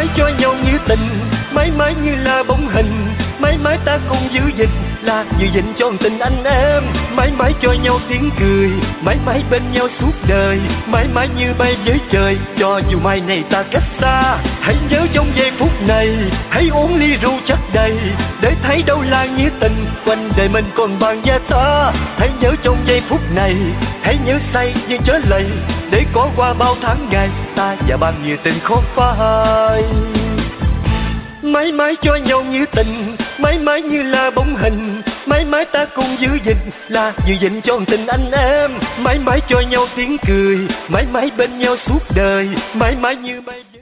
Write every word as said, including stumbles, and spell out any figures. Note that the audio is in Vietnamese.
mãi cho nhau như tình, mãi mãi như là bóng hình, mãi mãi ta cùng giữ gìn, là giữ gìn cho tình anh em. Mãi mãi cho nhau tiếng cười, mãi mãi bên nhau suốt đời, mãi mãi như bay với trời, cho dù mai này ta cách xa. Hãy nhớ trong giây phút này, hãy uống ly rượu chắc đầy, để thấy đâu là nghĩa tình, quanh đời mình còn bạn và ta. Hãy nhớ trong giây phút này, hãy nhớ say nhưng chớ lầy, để có qua bao tháng ngày, ta và bao nhiêu tình khó phai. Mãi mãi cho nhau như tình, mãi mãi như là bóng hình, mãi mãi ta cùng giữ gìn, là giữ gìn cho tình anh em. Mãi mãi cho nhau tiếng cười, mãi mãi bên nhau suốt đời, mãi mãi như bay.